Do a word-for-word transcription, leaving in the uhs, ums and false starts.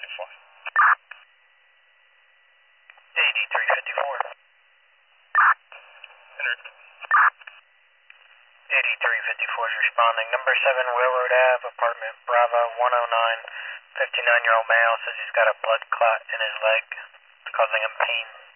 fifty-four. eighty-three fifty-four. eighty-three fifty-four is responding. Number seven Railroad Ave, apartment Bravo one oh nine. fifty-nine-year-old male says he's got a blood clot in his leg, causing him pain.